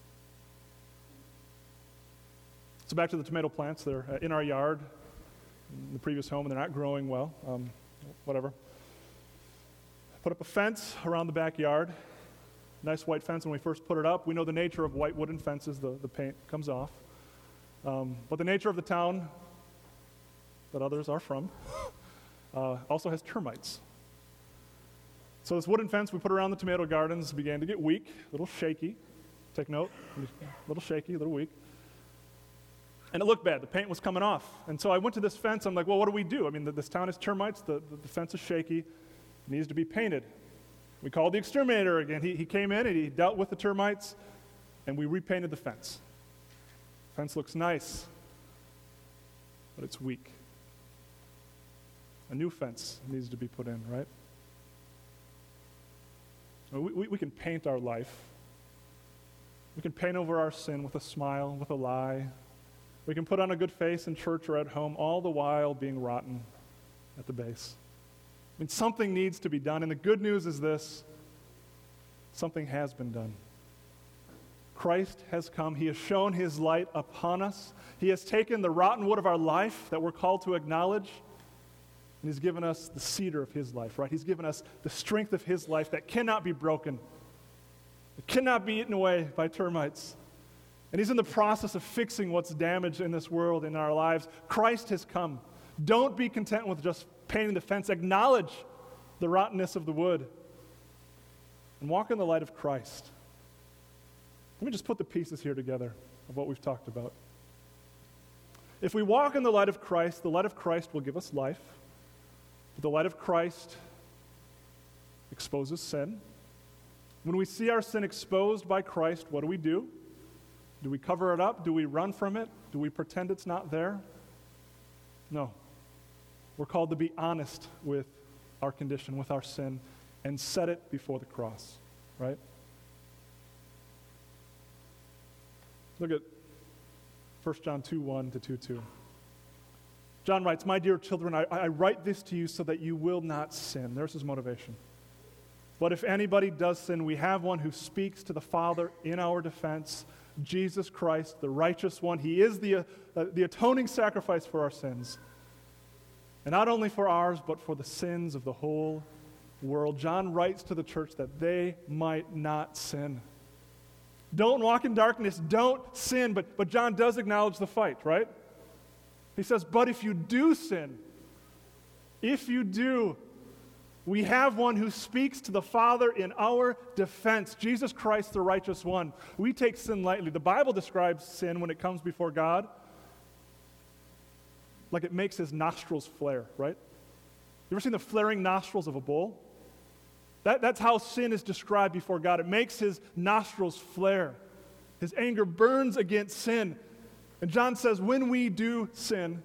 So back to the tomato plants. They're uh, in our yard, in the previous home, and they're not growing well. Um, whatever. Put up a fence around the backyard. Nice white fence. When we first put it up, we know the nature of white wooden fences. The, the paint comes off. Um, but the nature of the town that others are from uh, also has termites. So this wooden fence we put around the tomato gardens began to get weak, a little shaky. Take note, a little shaky, a little weak. And it looked bad. The paint was coming off. And so I went to this fence. I'm like, well, what do we do? I mean, the, this town has termites. The, the, the fence is shaky. It needs to be painted. We called the exterminator again. He, he came in and he dealt with the termites, and we repainted the fence. Fence looks nice, but it's weak. A new fence needs to be put in, right? We, we, we can paint our life. We can paint over our sin with a smile, with a lie. We can put on a good face in church or at home, all the while being rotten at the base. I mean, something needs to be done, and the good news is this: something has been done. Christ has come. He has shown his light upon us. He has taken the rotten wood of our life that we're called to acknowledge, and he's given us the cedar of his life, right? He's given us the strength of his life that cannot be broken. It cannot be eaten away by termites. And he's in the process of fixing what's damaged in this world, in our lives. Christ has come. Don't be content with just painting the fence. Acknowledge the rottenness of the wood and walk in the light of Christ. Let me just put the pieces here together of what we've talked about. If we walk in the light of Christ, the light of Christ will give us life. But the light of Christ exposes sin. When we see our sin exposed by Christ, what do we do? Do we cover it up? Do we run from it? Do we pretend it's not there? No. We're called to be honest with our condition, with our sin, and set it before the cross, right? Look at First John two one to two two. John writes, "My dear children, I, I write this to you so that you will not sin." There's his motivation. "But if anybody does sin, we have one who speaks to the Father in our defense, Jesus Christ, the righteous one. He is the, uh, the atoning sacrifice for our sins. And not only for ours, but for the sins of the whole world." John writes to the church that they might not sin. Don't walk in darkness, don't sin, but, but John does acknowledge the fight, right? He says, but if you do sin, if you do, we have one who speaks to the Father in our defense, Jesus Christ, the righteous one. We take sin lightly. The Bible describes sin when it comes before God like it makes his nostrils flare, right? You ever seen the flaring nostrils of a bull? That, that's how sin is described before God. It makes his nostrils flare. His anger burns against sin. And John says, when we do sin,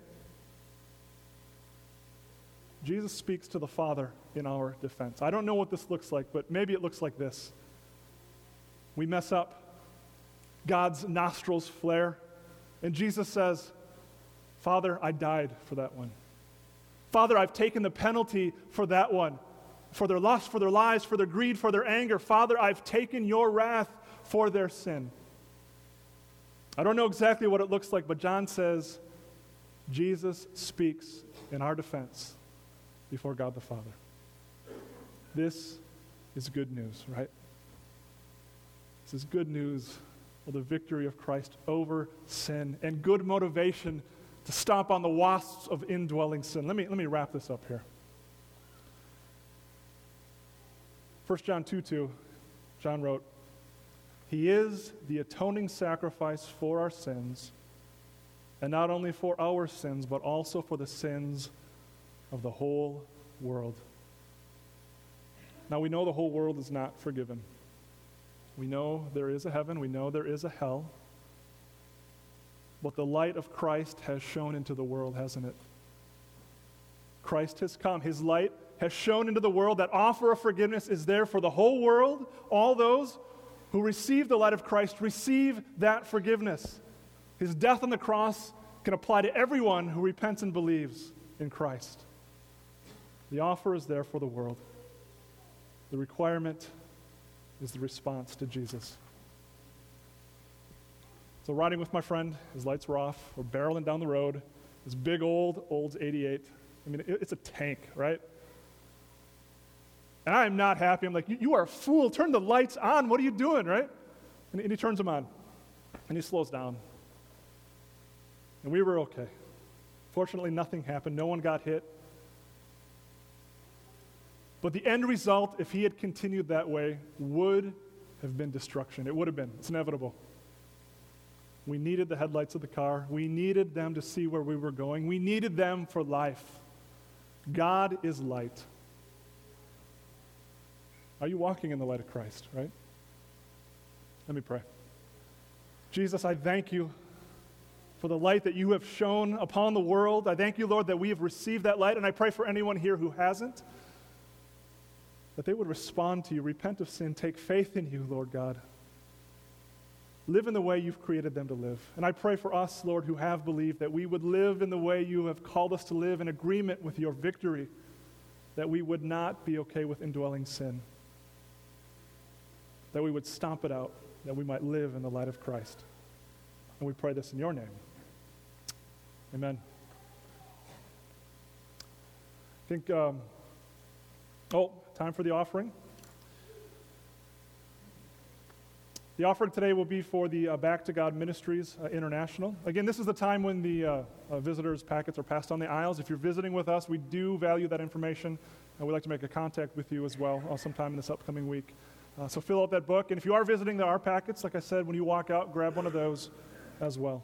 Jesus speaks to the Father in our defense. I don't know what this looks like, but maybe it looks like this. We mess up. God's nostrils flare. And Jesus says, Father, I died for that one. Father, I've taken the penalty for that one. For their lust, for their lies, for their greed, for their anger. Father, I've taken your wrath for their sin. I don't know exactly what it looks like, but John says Jesus speaks in our defense before God the Father. This is good news, right? This is good news of the victory of Christ over sin and good motivation to stomp on the wasps of indwelling sin. Let me, let me wrap this up here. First John two two, John wrote, He is the atoning sacrifice for our sins, and not only for our sins, but also for the sins of the whole world. Now, we know the whole world is not forgiven. We know there is a heaven. We know there is a hell. But the light of Christ has shone into the world, hasn't it? Christ has come. His light has shone into the world. That offer of forgiveness is there for the whole world. All those who receive the light of Christ receive that forgiveness. His death on the cross can apply to everyone who repents and believes in Christ. The offer is there for the world. The requirement is the response to Jesus. So riding with my friend, his lights were off, we're barreling down the road, this big old Olds eighty-eight. I mean, it, it's a tank, right? And I'm not happy. I'm like, you, you are a fool. Turn the lights on. What are you doing, right? And, and he turns them on, and he slows down. And we were okay. Fortunately, nothing happened. No one got hit. But the end result, if he had continued that way, would have been destruction. It would have been. It's inevitable. We needed the headlights of the car. We needed them to see where we were going. We needed them for life. God is light. Are you walking in the light of Christ, right? Let me pray. Jesus, I thank you for the light that you have shone upon the world. I thank you, Lord, that we have received that light, and I pray for anyone here who hasn't, that they would respond to you, repent of sin, take faith in you, Lord God. Live in the way you've created them to live. And I pray for us, Lord, who have believed, that we would live in the way you have called us to live in agreement with your victory, that we would not be okay with indwelling sin, that we would stomp it out, that we might live in the light of Christ. And we pray this in your name. Amen. I think, um, oh, time for the offering. The offering today will be for the uh, Back to God Ministries uh, International. Again, this is the time when the uh, uh, visitors' packets are passed on the aisles. If you're visiting with us, we do value that information, and we'd like to make a contact with you as well uh, sometime in this upcoming week. Uh, so fill out that book. And if you are visiting, there are packets. Like I said, when you walk out, grab one of those as well.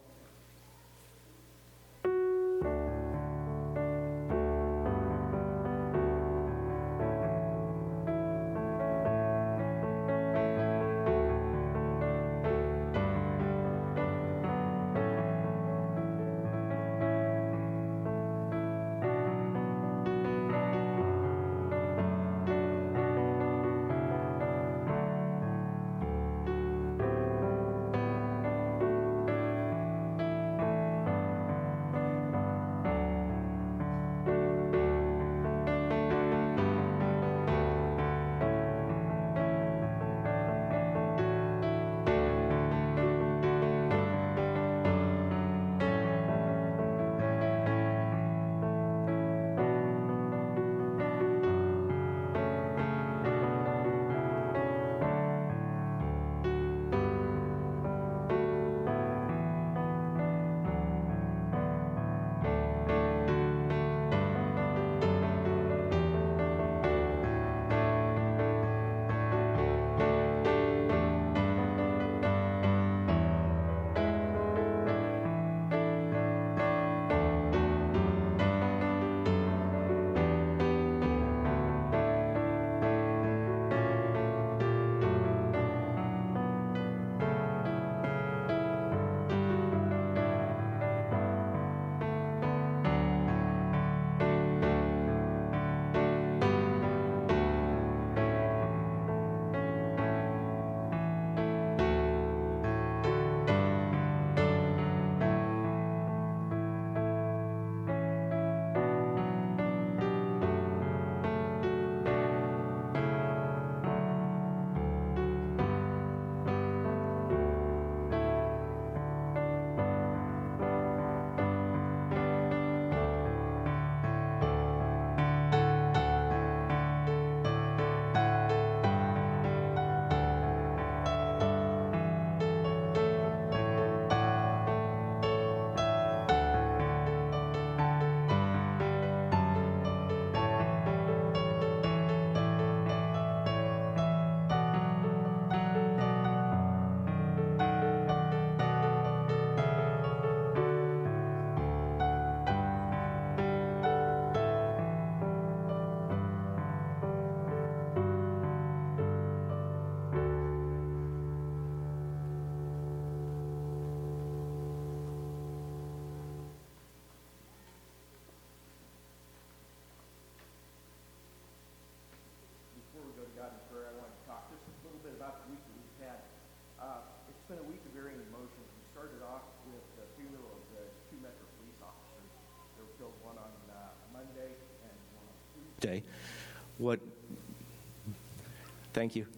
been a week of varying emotions. We started off with the funeral of the two Metro police officers. They were killed, one on uh, Monday and one on Tuesday. What, thank you.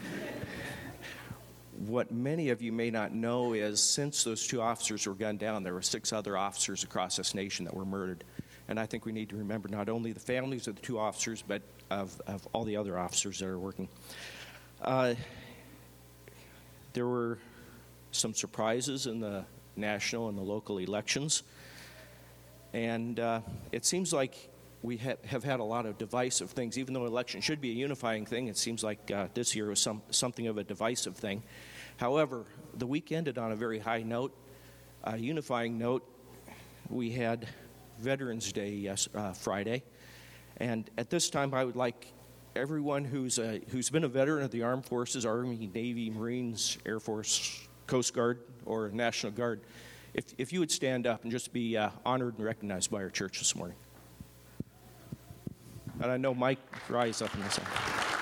What many of you may not know is since those two officers were gunned down, there were six other officers across this nation that were murdered. And I think we need to remember not only the families of the two officers, but of, of all the other officers that are working. Uh, there were some surprises in the national and the local elections. And uh, it seems like we ha- have had a lot of divisive things. Even though election should be a unifying thing, it seems like uh, this year was some, something of a divisive thing. However, the week ended on a very high note, a unifying note. We had Veterans Day yes, uh, Friday, and at this time I would like everyone who's a, who's been a veteran of the Armed Forces, Army, Navy, Marines, Air Force, Coast Guard, or National Guard, if, if you would stand up and just be uh, honored and recognized by our church this morning. And I know Mike rise up in the center.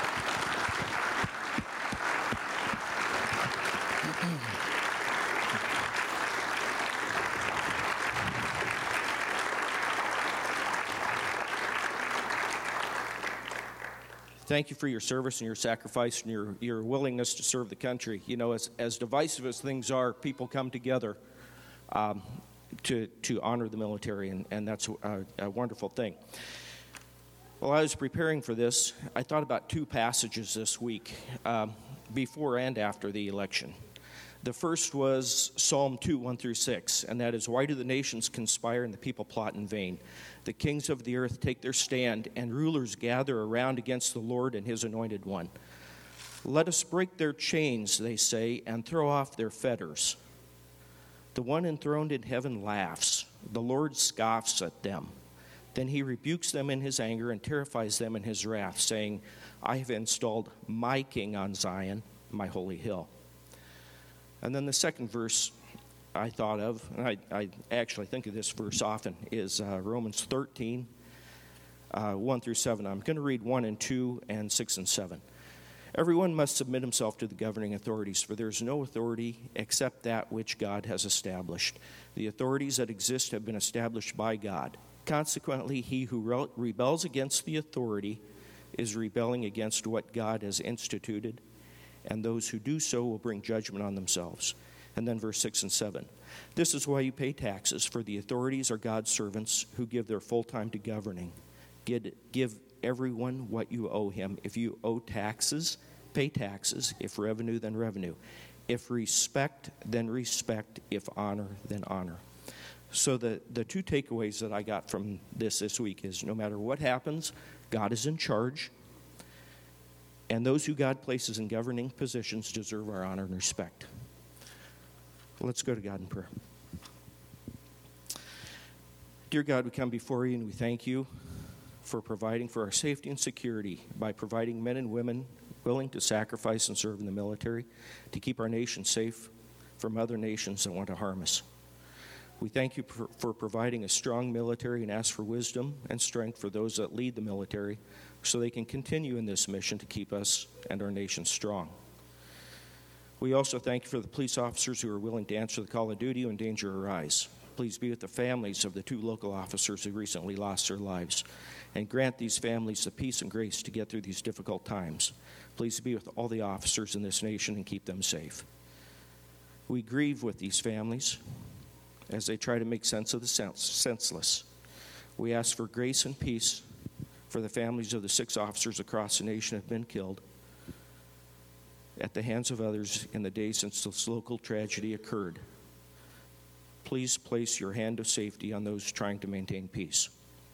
Thank you for your service and your sacrifice and your, your willingness to serve the country. You know, as, as divisive as things are, people come together um, to, to honor the military, and, and that's a, a wonderful thing. While I was preparing for this, I thought about two passages this week, um, before and after the election. The first was Psalm two, one through six, and that is, "Why do the nations conspire and the people plot in vain? The kings of the earth take their stand, and rulers gather around against the Lord and his anointed one. Let us break their chains," they say, "and throw off their fetters. The one enthroned in heaven laughs. The Lord scoffs at them. Then he rebukes them in his anger and terrifies them in his wrath, saying, I have installed my king on Zion, my holy hill." And then the second verse I thought of, and I, I actually think of this verse often, is uh, Romans thirteen, uh, one through seven. I'm going to read one and two and six and seven. "Everyone must submit himself to the governing authorities, for there is no authority except that which God has established. The authorities that exist have been established by God. Consequently, he who re- rebels against the authority is rebelling against what God has instituted, and those who do so will bring judgment on themselves." And then verse six and seven. "This is why you pay taxes, for the authorities are God's servants who give their full time to governing. Give, give everyone what you owe him. If you owe taxes, pay taxes. If revenue, then revenue. If respect, then respect. If honor, then honor." So the, the two takeaways that I got from this this week is, no matter what happens, God is in charge. And those who God places in governing positions deserve our honor and respect. Let's go to God in prayer. Dear God, we come before you and we thank you for providing for our safety and security by providing men and women willing to sacrifice and serve in the military to keep our nation safe from other nations that want to harm us. We thank you for, for providing a strong military and ask for wisdom and strength for those that lead the military so they can continue in this mission to keep us and our nation strong. We also thank you for the police officers who are willing to answer the call of duty when danger arises. Please be with the families of the two local officers who recently lost their lives, and grant these families the peace and grace to get through these difficult times. Please be with all the officers in this nation and keep them safe. We grieve with these families as they try to make sense of the sense, senseless. We ask for grace and peace for the families of the six officers across the nation who have been killed at the hands of others in the days since this local tragedy occurred. Please place your hand of safety on those trying to maintain peace.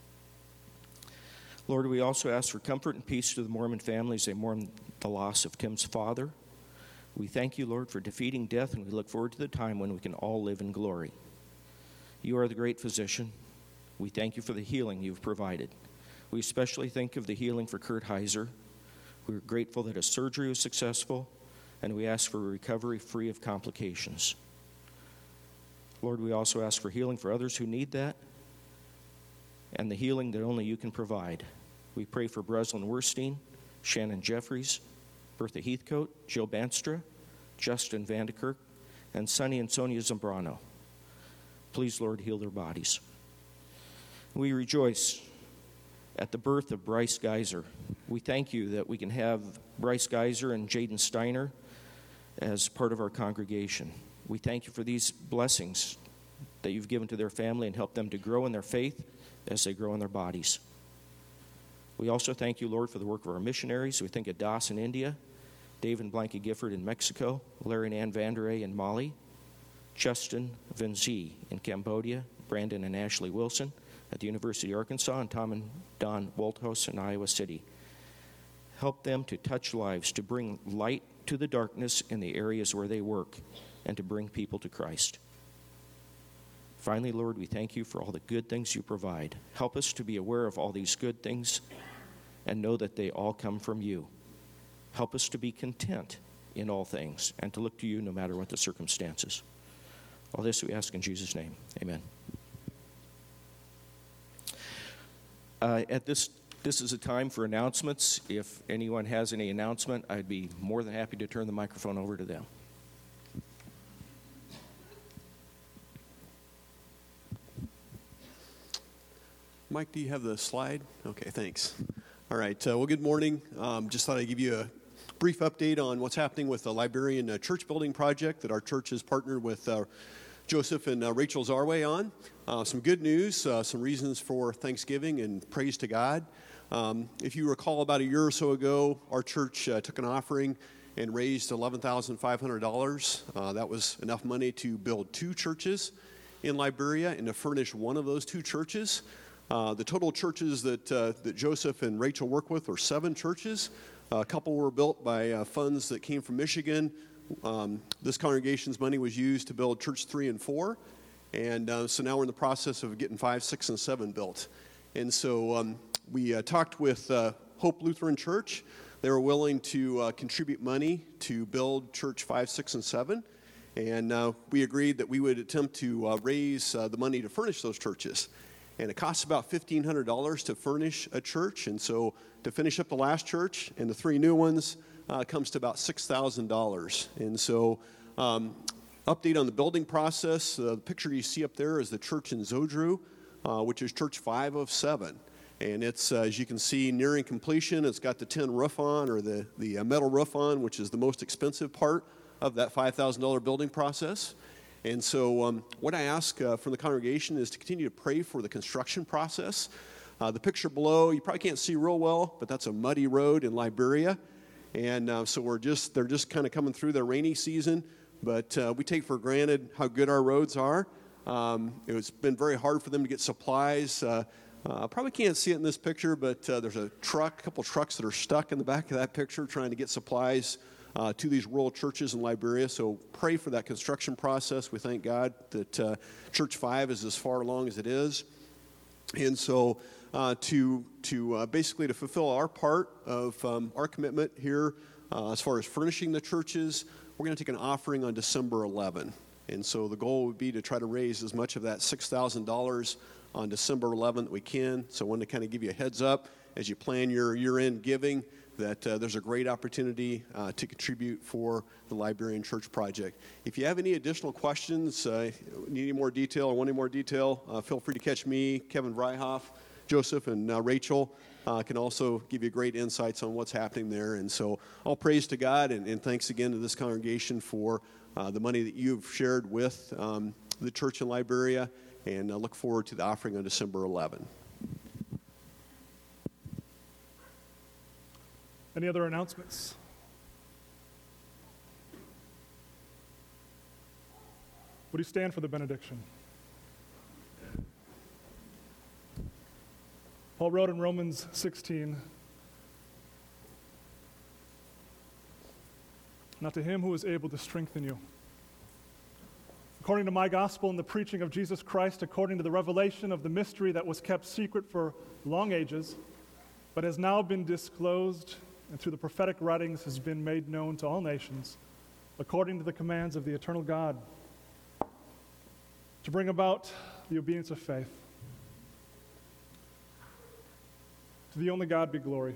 Lord, we also ask for comfort and peace to the Mormon families. They mourn the loss of Tim's father. We thank you, Lord, for defeating death, and we look forward to the time when we can all live in glory. You are the great physician. We thank you for the healing you've provided. We especially think of the healing for Kurt Heiser. We're grateful that his surgery was successful, and we ask for a recovery free of complications. Lord, we also ask for healing for others who need that, and the healing that only you can provide. We pray for Breslin Werstein, Shannon Jeffries, Bertha Heathcote, Jill Banstra, Justin Vanderkirk, and Sonny and Sonia Zambrano. Please, Lord, heal their bodies. We rejoice at the birth of Bryce Geiser. We thank you that we can have Bryce Geiser and Jaden Steiner as part of our congregation. We thank you for these blessings that you've given to their family and help them to grow in their faith as they grow in their bodies. We also thank you, Lord, for the work of our missionaries. We think of Das in India, Dave and Blanca Gifford in Mexico, Larry and Ann Vanderay in Mali, Justin Vinzi in Cambodia, Brandon and Ashley Wilson at the University of Arkansas, and Tom and Don Wolthouse in Iowa City. Help them to touch lives, to bring light to the darkness in the areas where they work, and to bring people to Christ. Finally, Lord, we thank you for all the good things you provide. Help us to be aware of all these good things and know that they all come from you. Help us to be content in all things and to look to you no matter what the circumstances. All this we ask in Jesus' name. Amen. Uh, at this, this is a time for announcements. If anyone has any announcement, I'd be more than happy to turn the microphone over to them. Mike, do you have the slide? Okay, thanks. All right, uh, well, good morning. Um, just thought I'd give you a brief update on what's happening with the Liberian uh, church building project that our church has partnered with uh, Joseph and uh, Rachel Zarway on. Uh, some good news, uh, some reasons for Thanksgiving and praise to God. Um, if you recall, about a year or so ago, our church uh, took an offering and raised eleven thousand five hundred dollars. Uh, that was enough money to build two churches in Liberia and to furnish one of those two churches. Uh, the total churches that uh, that Joseph and Rachel work with are seven churches. Uh, a couple were built by uh, funds that came from Michigan. Um, this congregation's money was used to build church three and four. And uh, so now we're in the process of getting five, six, and seven built. And so um, we uh, talked with uh, Hope Lutheran Church. They were willing to uh, contribute money to build church five, six, and seven. And uh, we agreed that we would attempt to uh, raise uh, the money to furnish those churches. And it costs about fifteen hundred dollars to furnish a church. And so to finish up the last church and the three new ones uh, comes to about six thousand dollars. And so um, update on the building process. Uh, the picture you see up there is the church in Zodru, uh, which is church five of seven. And it's, uh, as you can see, nearing completion. It's got the tin roof on, or the, the uh, metal roof on, which is the most expensive part of that five thousand dollars building process. And so um, what I ask uh, from the congregation is to continue to pray for the construction process. Uh, the picture below, you probably can't see real well, but that's a muddy road in Liberia. And uh, so we're just, they're just kind of coming through the rainy season. But uh, we take for granted how good our roads are. Um, it's been very hard for them to get supplies. Uh, uh, probably can't see it in this picture, but uh, there's a truck, a couple trucks that are stuck in the back of that picture trying to get supplies Uh, to these rural churches in Liberia. So pray for that construction process. We thank God that uh, Church five is as far along as it is. And so uh, to to uh, basically to fulfill our part of um, our commitment here uh, as far as furnishing the churches, we're going to take an offering on December eleventh. And so the goal would be to try to raise as much of that six thousand dollars on December eleventh that we can. So I wanted to kind of give you a heads up as you plan your year-end giving, that uh, there's a great opportunity uh, to contribute for the Liberian Church Project. If you have any additional questions, uh, need any more detail or want any more detail, uh, feel free to catch me, Kevin Vryhoff, Joseph, and uh, Rachel uh, can also give you great insights on what's happening there. And so all praise to God, and, and thanks again to this congregation for uh, the money that you've shared with um, the church in Liberia, and I look forward to the offering on December eleventh. Any other announcements? Would you stand for the benediction? Paul wrote in Romans sixteen, "Now to him who is able to strengthen you, according to my gospel and the preaching of Jesus Christ, according to the revelation of the mystery that was kept secret for long ages, but has now been disclosed and through the prophetic writings has been made known to all nations, according to the commands of the eternal God, to bring about the obedience of faith. To the only God be glory,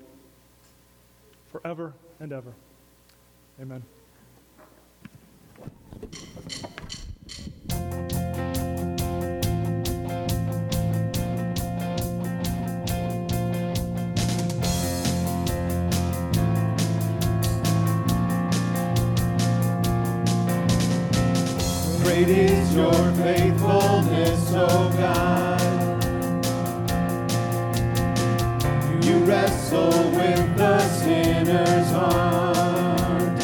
forever and ever. Amen." Great is your faithfulness, O God. You wrestle with the sinner's heart.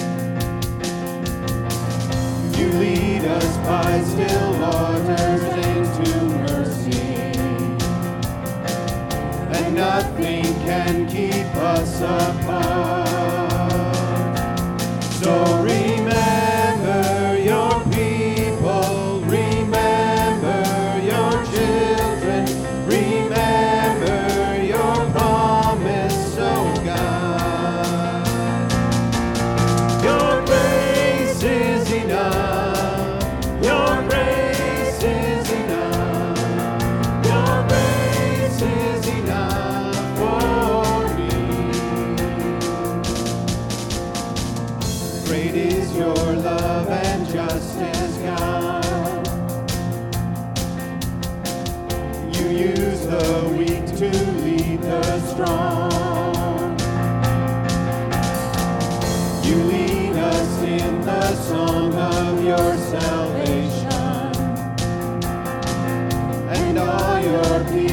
You lead us by still waters into mercy, and nothing can keep us apart. So remember your people, remember your children, remember your promise, oh God. Your grace is enough, your grace is enough, your grace is enough for me. Great is your love and justice, God. You use the weak to lead the strong. You lead us in the song of your salvation, and all your people